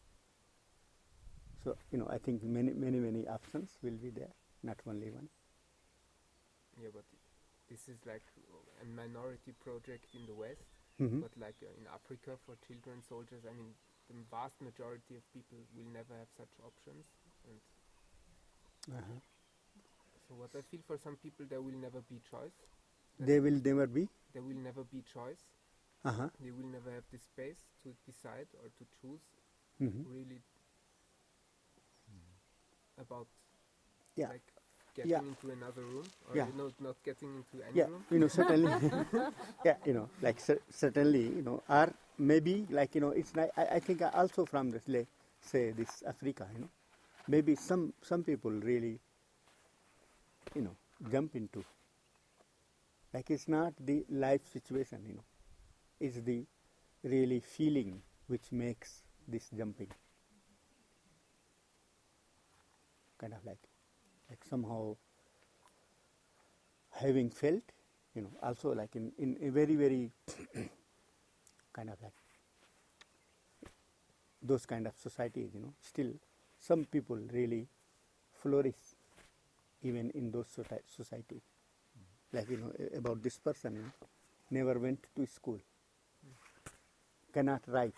Speaker 1: So, you know, I think many many many options will be there, not only one.
Speaker 4: Yeah, but this is like a minority project in the West,
Speaker 1: Mm-hmm.
Speaker 4: but like uh, in Africa for children soldiers, I mean, the vast majority of people will never have such options. And
Speaker 1: Uh-huh.
Speaker 4: so what I feel for some people, there will never be choice.
Speaker 1: They will never be.
Speaker 4: There will never be choice.
Speaker 1: Uh-huh.
Speaker 4: They will never have the space to decide or to choose
Speaker 1: Mm-hmm.
Speaker 4: really about
Speaker 1: Yeah.
Speaker 4: like getting
Speaker 1: Yeah.
Speaker 4: into another room or
Speaker 1: Yeah.
Speaker 4: not not getting into any
Speaker 1: Yeah,
Speaker 4: room.
Speaker 1: you know, certainly. Yeah, you know, like cer- certainly, you know, or maybe like, you know, it's like, I, I think also from this, like, say this Africa, you know, maybe some some people really, you know, jump into. Like it's not the life situation, you know, it's the really feeling which makes this jumping. Kind of like, like somehow having felt, you know, also like in, in a very, very kind of like those kind of societies, you know, still some people really flourish even in those soci- societies. Like, you know, a- about this person, you know, never went to school, cannot write,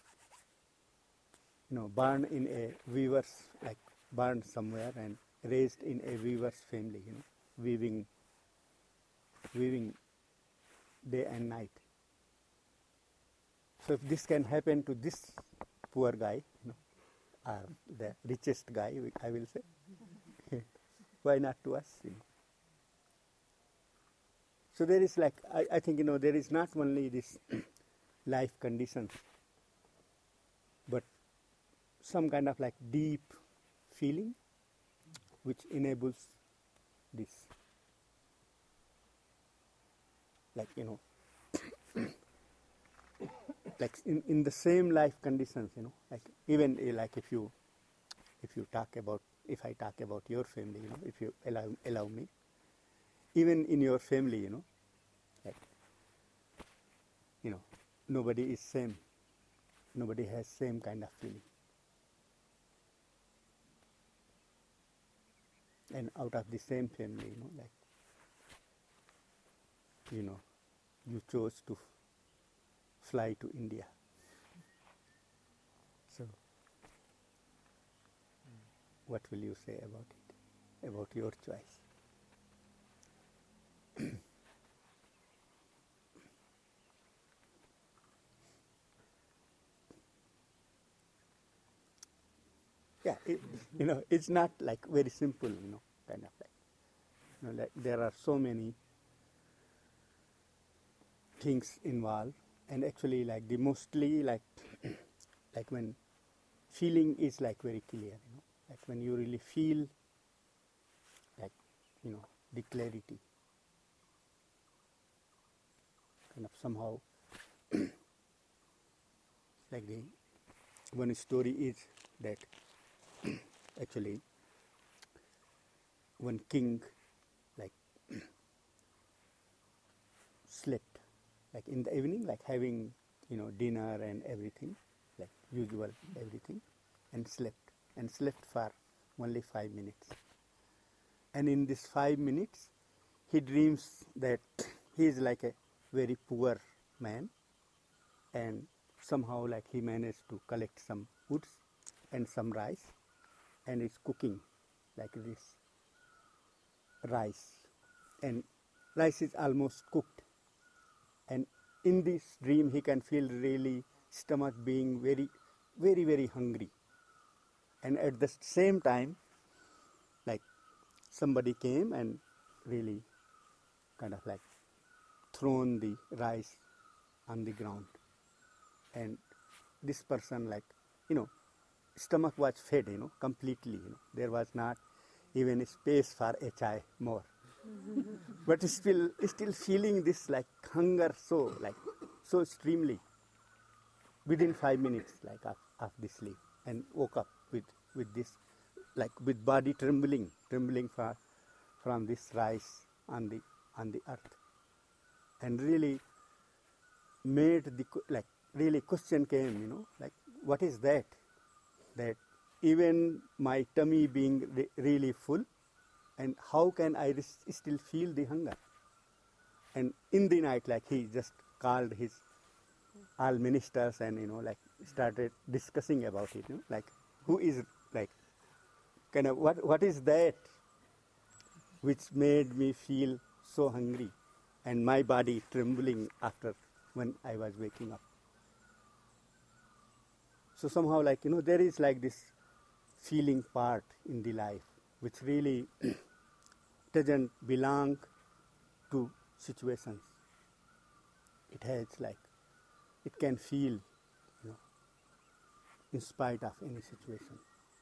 Speaker 1: you know, born in a weaver's, like born somewhere and raised in a weaver's family, you know, weaving, weaving day and night. So if this can happen to this poor guy, you know, or the richest guy, we- I will say, why not to us? You know? So there is like, I, I think, you know, there is not only this life conditions, but some kind of like deep feeling which enables this. Like, you know, like in, in the same life conditions, you know, like even uh, like if you, if you talk about, if I talk about your family, you know, if you allow, allow me, even in your family, you know, like, you know, nobody is same. Nobody has same kind of feeling. And out of the same family, you know, like, you know, you chose to fly to India. So, what will you say about it, about your choice? Yeah, it, you know, it's not like very simple, you know, kind of like, you know, like there are so many things involved, and actually, like the mostly like, like when feeling is like very clear, you know, like when you really feel, like, you know, the clarity, kind of somehow, like the one story is that actually one king like slept like in the evening, like having, you know, dinner and everything, like usual everything, and slept and slept for only five minutes. And in this five minutes, he dreams that he is like a very poor man, and somehow like he managed to collect some woods and some rice, and is cooking like this rice, and rice is almost cooked. And in this dream, he can feel really stomach being very, very, very hungry. And at the same time, like somebody came and really kind of like thrown the rice on the ground. And this person, like, you know, stomach was fed, you know, completely, you know. There was not even a space for a chai more. But still, still feeling this like hunger so, like, so extremely within five minutes, like of, of the sleep, and woke up with, with this, like with body trembling, trembling for, from this rice on the, on the earth. And really made the, like, really question came, you know, like, what is that? That even my tummy being re- really full, and how can I res- still feel the hunger? And in the night, like, he just called his all ministers and, you know, like, started discussing about it, you know, like, who is, like, kind of, what, what is that which made me feel so hungry and my body trembling after when I was waking up? So somehow, like, you know, there is like this feeling part in the life which really doesn't belong to situations. It has like, it can feel, you know, in spite of any situation.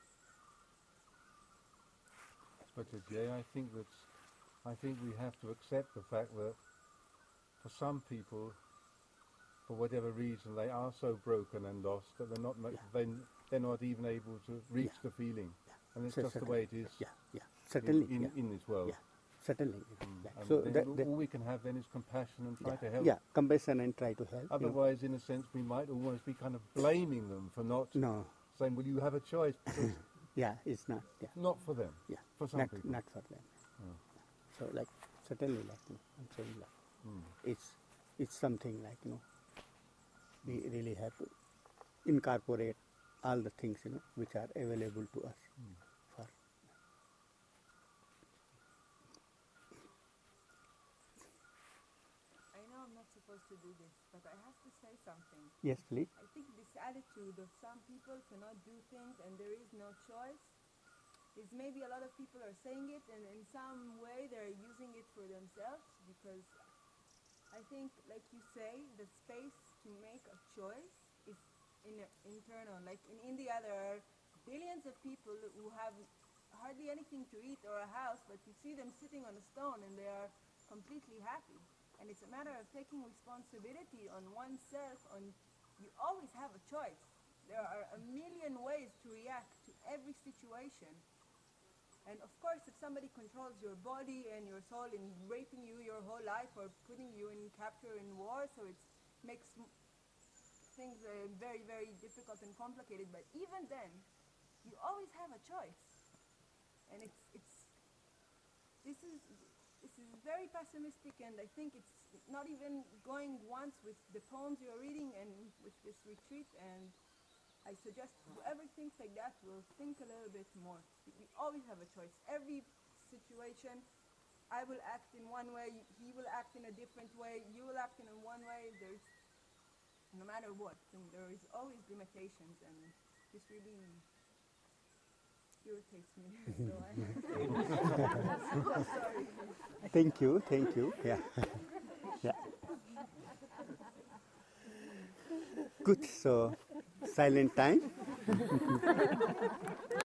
Speaker 6: But uh, Jay, I think that I think we have to accept the fact that for some people, for whatever reason, they are so broken and lost that they're not,
Speaker 1: Yeah.
Speaker 6: they, they're not even able to reach
Speaker 1: Yeah.
Speaker 6: the feeling,
Speaker 1: Yeah.
Speaker 6: and it's
Speaker 1: So
Speaker 6: just the
Speaker 1: certainly.
Speaker 6: way it is.
Speaker 1: Yeah, yeah, certainly.
Speaker 6: in, in,
Speaker 1: yeah.
Speaker 6: in this world.
Speaker 1: Yeah, certainly. You know,
Speaker 6: Mm.
Speaker 1: like,
Speaker 6: And
Speaker 1: so
Speaker 6: then
Speaker 1: that,
Speaker 6: all
Speaker 1: that,
Speaker 6: all we can have then is compassion and try
Speaker 1: yeah,
Speaker 6: to help.
Speaker 1: yeah, compassion and try to help. you know.
Speaker 6: Otherwise, in a sense, we might almost be kind of blaming them for not
Speaker 1: No,
Speaker 6: saying, well, you have a choice, because
Speaker 1: yeah, it's not. Yeah,
Speaker 6: not for them,
Speaker 1: yeah,
Speaker 6: for some
Speaker 1: not
Speaker 6: people.
Speaker 1: not for them.
Speaker 6: Mm.
Speaker 1: So like certainly, like, you know, I'm saying, like,
Speaker 6: Mm.
Speaker 1: it's it's something like, you know, we really have to incorporate all the things, you know, which are available to us.
Speaker 6: Mm.
Speaker 1: For
Speaker 7: I know I'm not supposed to do this, but I have to say something.
Speaker 1: yes, please.
Speaker 7: I think this attitude of some people cannot do things and there is no choice is maybe a lot of people are saying it and in some way they're using it for themselves, because I think, like you say, the space to make a choice is in internal. Like in India, there are billions of people who have hardly anything to eat or a house, but you see them sitting on a stone and they are completely happy. And it's a matter of taking responsibility on oneself. On you always have a choice. There are a million ways to react to every situation. And of course, if somebody controls your body and your soul in raping you your whole life or putting you in capture in war, so it makes m- things uh, very, very difficult and complicated. But even then, you always have a choice. And it's, it's, this is, this is very pessimistic, and I think it's not even going once with the poems you're reading and with this retreat. And I suggest whoever thinks like that will think a little bit more. We always have a choice. Every situation, I will act in one way, he will act in a different way, you will act in one way. There's, no matter what, and there is always limitations, and this really irritates me. So I'm sorry.
Speaker 1: Thank you, thank you. Yeah. Yeah. Good. So, silent time.